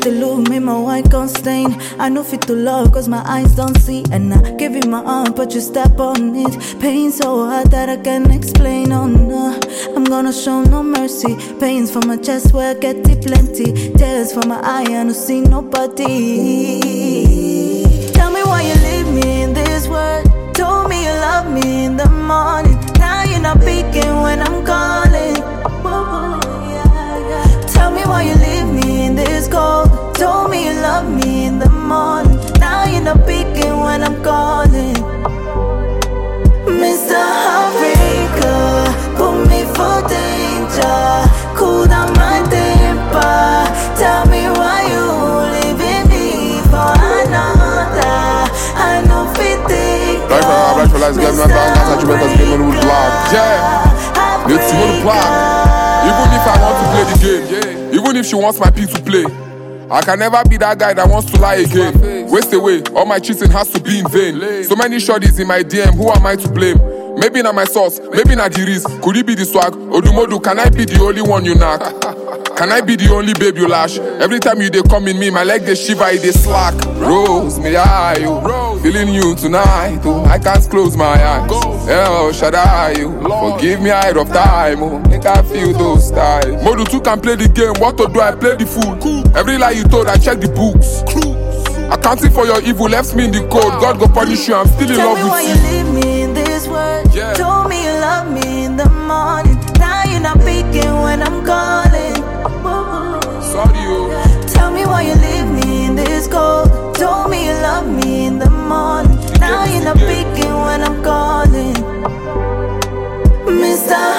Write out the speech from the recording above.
the look, make my white gon' stain. I know fit to love, cause my eyes don't see. And I give you my arm, but you step on it. Pain so hard that I can't explain, oh no. I'm gonna show no mercy. Pains from my chest where I get it plenty. Tears from my eye, I don't see nobody. Tell me why you leave me in this world. Told me you love me in the morning. Now you're not picking when I'm calling. Tell me why you leave me in this cold. Told me you love me in the morning. Now you're not picking when I'm calling. Mr. Heartbreaker, put me for danger. Cool down my temper. Tell me why you leaving me for another. I know fit take Right for life, guys, man, that's how you make us game on the block. Yeah, let's see what the block. Even if I want to play the game, even if she wants my P to play, I can never be that guy that wants to lie again. Waste away, all my cheating has to be in vain. So many shorties in my DM, who am I to blame? Maybe not my sauce, maybe not the risk. Could it be the swag? Odumodu, can I be the only one you knock? Can I be the only babe you lash? Every time you they come in me, my leg they shiver, they slack. Rose, me eye, you feeling you tonight, oh. I can't close my eyes. El Shaddai, you forgive me ahead of time, oh. Make I feel those styles. Modu 2 can play the game, what to do? I play the fool. Every lie you told, I check the books. Accounting for your evil left me in the cold. God go punish you, I'm still in love with you. Tell me why you leave me in this world. Told me you love me in the morning. Now you're not picking when I'm calling. Sorry, oh. Tell me why you leave me in this cold. Told me you love me in the morning. Now you're not picking when I'm calling. Mr.